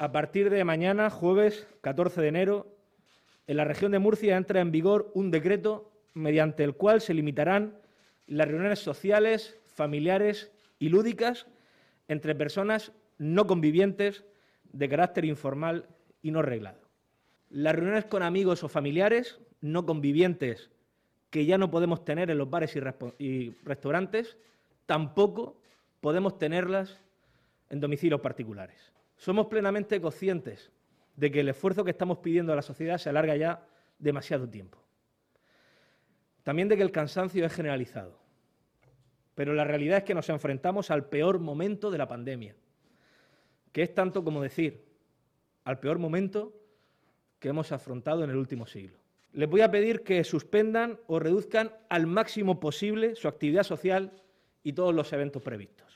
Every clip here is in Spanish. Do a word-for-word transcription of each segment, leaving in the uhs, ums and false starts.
A partir de mañana, jueves catorce de enero, en la región de Murcia entra en vigor un decreto mediante el cual se limitarán las reuniones sociales, familiares y lúdicas entre personas no convivientes de carácter informal y no reglado. Las reuniones con amigos o familiares no convivientes que ya no podemos tener en los bares y, y restaurantes, tampoco podemos tenerlas en domicilios particulares. Somos plenamente conscientes de que el esfuerzo que estamos pidiendo a la sociedad se alarga ya demasiado tiempo. También de que el cansancio es generalizado. Pero la realidad es que nos enfrentamos al peor momento de la pandemia, que es tanto como decir, al peor momento que hemos afrontado en el último siglo. Les voy a pedir que suspendan o reduzcan al máximo posible su actividad social y todos los eventos previstos.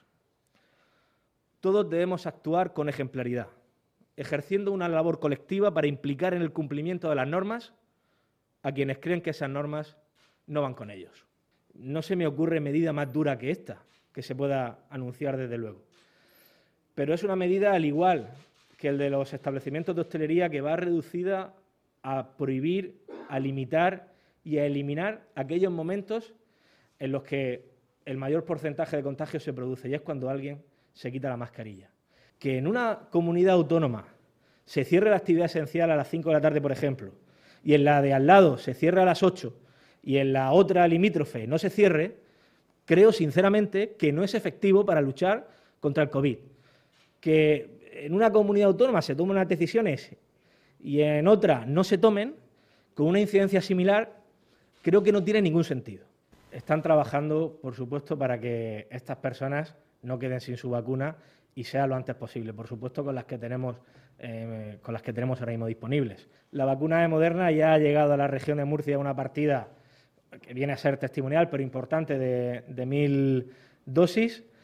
Todos debemos actuar con ejemplaridad, ejerciendo una labor colectiva para implicar en el cumplimiento de las normas a quienes creen que esas normas no van con ellos. No se me ocurre medida más dura que esta, que se pueda anunciar desde luego. Pero es una medida al igual que el de los establecimientos de hostelería que va reducida a prohibir, a limitar y a eliminar aquellos momentos en los que el mayor porcentaje de contagio se produce, y es cuando alguien se quita la mascarilla. Que en una comunidad autónoma se cierre la actividad esencial a las cinco de la tarde, por ejemplo, y en la de al lado se cierre a las ocho y en la otra limítrofe no se cierre, creo sinceramente que no es efectivo para luchar contra el COVID. Que en una comunidad autónoma se tomen unas decisiones y en otra no se tomen, con una incidencia similar, creo que no tiene ningún sentido. Están trabajando, por supuesto, para que estas personas no queden sin su vacuna y sea lo antes posible, por supuesto, con las que tenemos, eh, con las que tenemos ahora mismo disponibles. La vacuna de Moderna ya ha llegado a la región de Murcia una partida que viene a ser testimonial, pero importante, de, de mil dosis.